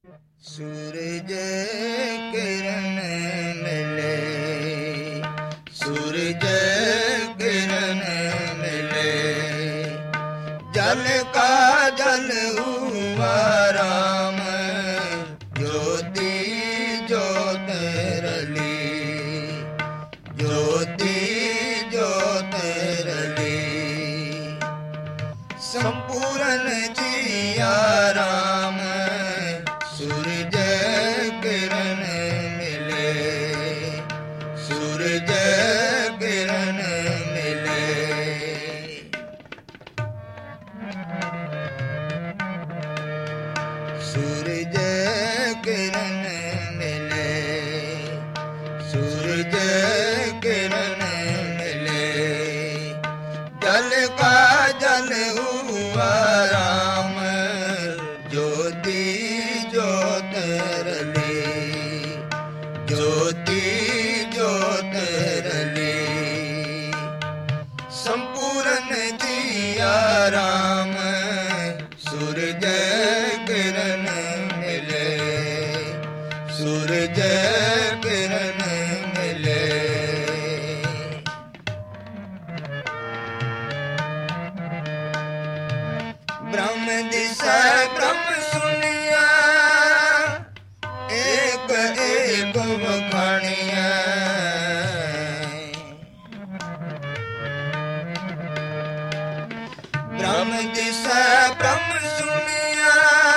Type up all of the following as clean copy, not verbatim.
सूरज किरण मिले, सूरज किरण मिले, जल का जल हुआ राम, ज्योति ज्योत रली, ज्योति ज्योत रली, संपूर्ण जिया राम, सूरज किरण मिले, सूरज किरण मिले। सूरज किरण मिले, सूरज किरण मिले, जल का जल हुआ राम, ज्योति ज्योत रली, ज्योति ज्योत रली, संपूर्ण जिया राम, सूरज किरण मिले, सूरज किरण मिले। ब्रह्म दिशा ब्रह्म सुनिया, एक एक वखानिया, ब्रह्म दिशा ब्रह्म सुनिया,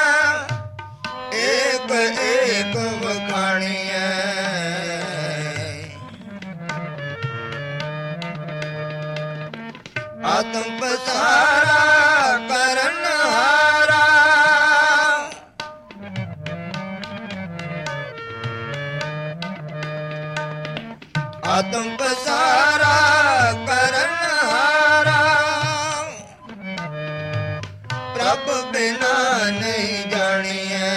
एक एक वखानिया, आत्म पसारा करन हारा, आत्म पसारा करन हारा, प्रभ बिना नहीं जानिए,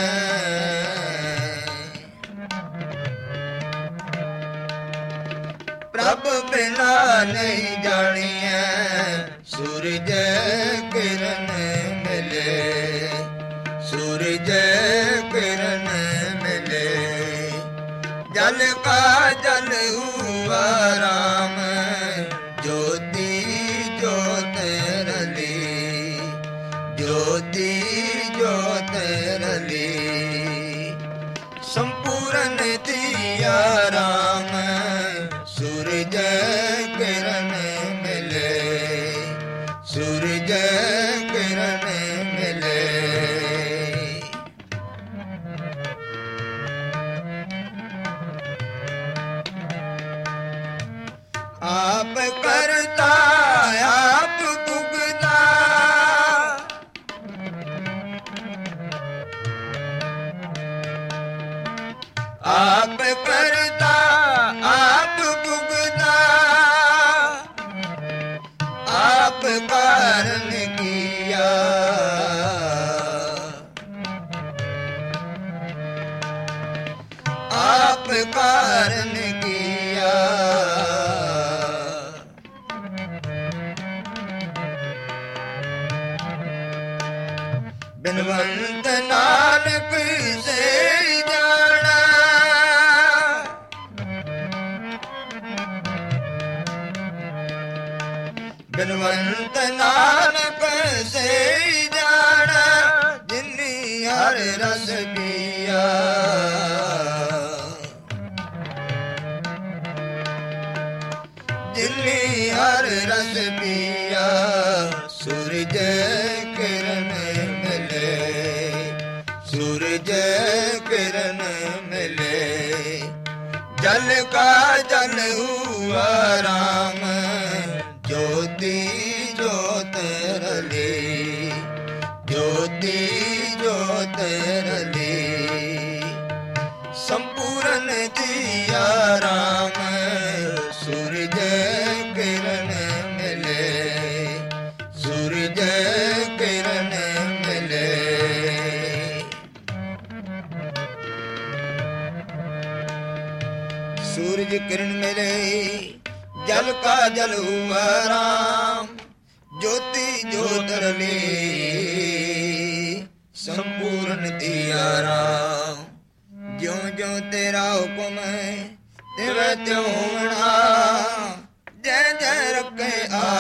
प्रभ बिना नहीं जानिए, सूरज किरण मिले, सूरज किरण मिले, जल का जल हुआ राम, ज्योति ज्योत रली, ज्योति ज्योत रली, संपूर्ण दिया राम, सूरज किरण मिले, सूरज किरण मिले। आप करता आप भुगता, आप करता आप भुगता, आप कारण किया, आप कारण किया, बिनवंत नानक से जाना, बिनवंत नानक से जाना, जिन्नी हर रस पिया, जिन्नी हर रस पिया, सूरज किरण मिले, सूरज किरण मिले, जल का जल हुआ राम, ज्योति ज्योत रली, ज्योति ज्योत रली, संपूर्ण जिया राम, सूरज किरण मिले, सूरज किरण मिले। सूरज किरण मिले, जल का जल हुआ राम, ज्योति ज्योत रली, संपूर्ण दिया राम। ज्यों तेरा हुक्म तिवै त्यों होना, जय जय रखे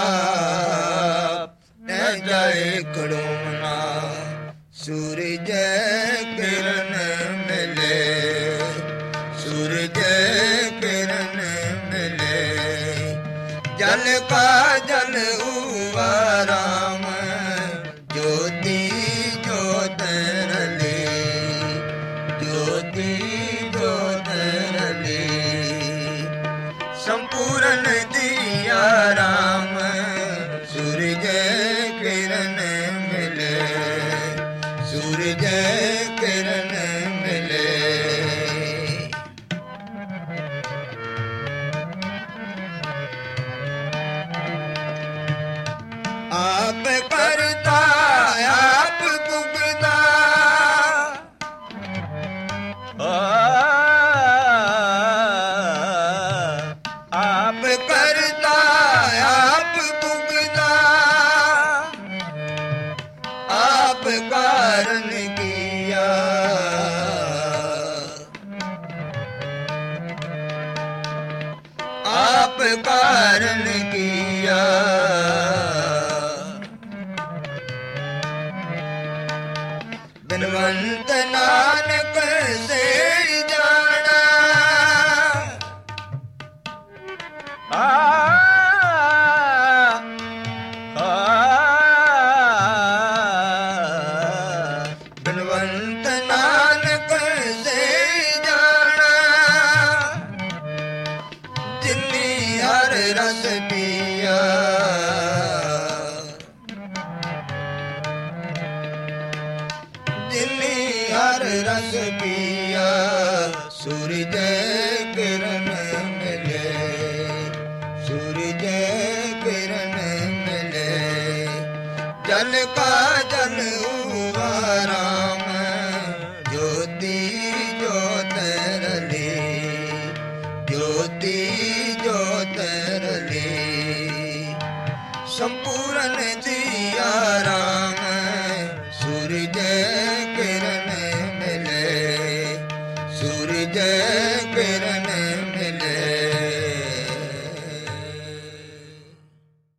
आप तै जाए खड़ोना। सूरज किरण मिले, सूरज किरण मिले, जल का जल हुआ राम, ज्योति ज्योत रली, ज्योति ज्योत रली। संपूर्ण दिया राम, सूरज किरण मिले, सूरज किरण मिले। आप करता आप पुगता, आप करता आप पुगता, आप कारण किया, आप कारण किया। बिनवंत नानक से जाना, बिनवंत नानक से जाना, जिन्नी हर रस पिया, जिन्नी हर रस पिया। सूरज किरण मिले, सूरज किरण मिले, जल का जल हुआ राम, ज्योति ज्योत रली, ज्योति ज्योत रली। संपूर्ण दिया राम, सूरज किरण मिले, सूरज